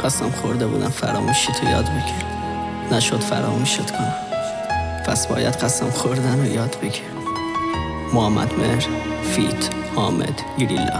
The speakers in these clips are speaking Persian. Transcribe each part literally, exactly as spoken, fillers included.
قسم خورده بودم فراموشی تو یاد بگیر، نشد فراموشت کنم، پس باید قسم خوردن رو یاد بگیر. محمد مهر فیت حامد گریلا.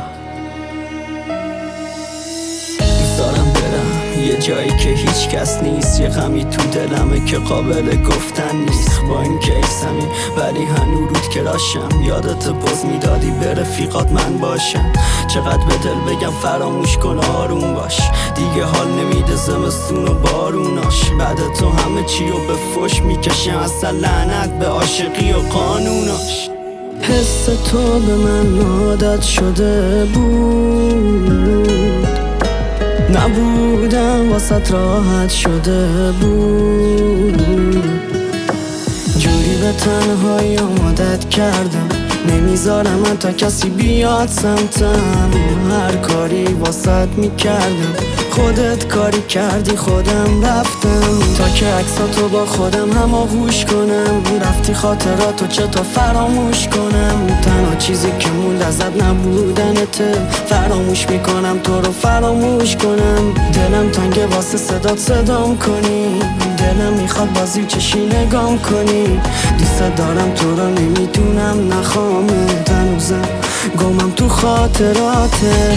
دوست دارم برم یه جایی که هیچ کس نیست، یه غمی تو دلمه که قابل گفتن نیست. با این که ایسمی ولی هنو رود که راشم، یادت باز میدادی به رفیقات من باشم. چقدر به دل بگم فراموش کن آروم باش، دیگه حال نمیده زمستون و باروناش. بعد تو همه چی رو به فش میکشم، اصلا لعنت به عاشقی و قانوناش. حس تو به من عادت شده بود، نبودم واسط راحت شده بود. جوری به تنهایی عادت کردم، نمیذارم من تا کسی بیاد سمتم. هر کاری واسط میکردم، خودت کاری کردی خودم رفتم. تا که عکساتو با خودم هماغوش کنم، رفتی خاطراتو چطور فراموش کنم. تنها چیزی که موند ازت نبودنته، فراموش میکنم تو رو فراموش کنم. دلم تنگه واسه صدات صدام کنی، دلم میخواد بازی چشی نگام کنی. دوست دارم تو رو نمیدونم نخوامت، هنوزم گمم تو خاطراتت.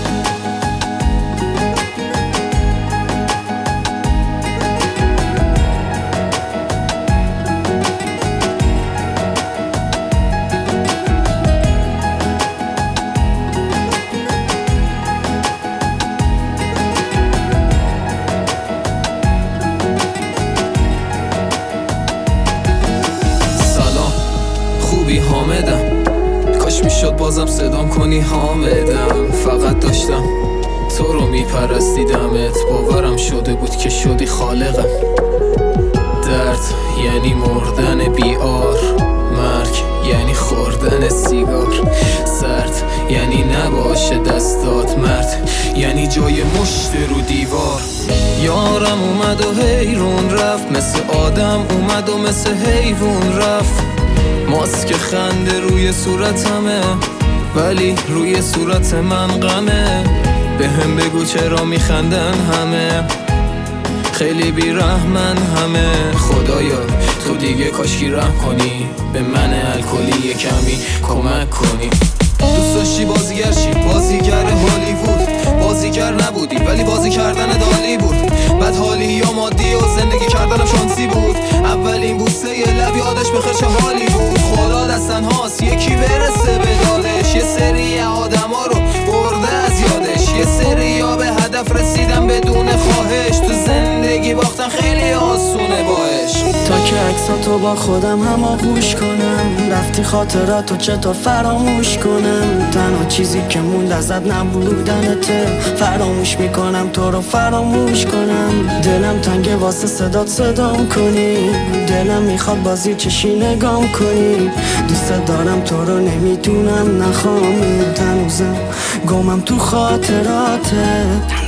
حامدم، کاش میشد بازم صدام کنی حامدم. فقط داشتم تو رو میپرستیدمت، باورم شده بود که شدی خالقم. درد یعنی مردن بیار، مرگ یعنی خوردن سیگار. سرد یعنی نباشه دستات، مرد یعنی جای مشت رو دیوار. یارم اومد و حیرون رفت، مثل آدم اومد و مثل حیوان رفت. ماسک خنده روی صورتمه، ولی روی صورت من غمه. به هم بگو چرا میخندن همه، خیلی بیرحمن همه. خدایا تو دیگه کاشکی رحم کنی، به من الکلی کمی کمک کنی. دوست داشتی بازیگر شی، بازیگر هالیوود. بازیگر نبودی ولی بازی کردن دالی بود. بعد حالی یا مادی و زندگی کردنم شانسی بود. اولین بوسه لب یادش بخیر چه حالی بود. خدا دستن هاست یکی برسه به دادش، یه سری آدم ها رو برده از یادش. یه سری ها به هدف رسیدن بدون خواهش، تو زندگی باختن خیلی آسونه باش. تا که عکساتو با خودم هماغوش کنم، رفتی خاطراتو چطور فراموش کنم. تنها چیزی که موند ازت نبودنته، فراموش میکنم تو رو فراموش کنم. دلم تنگه واسه صدات صدام کنی، دلم میخواد بازی چشی نگام کنی. دوست دارم تو رو نمیدونم نخوامت، هنوزم گمم تو خاطراتت.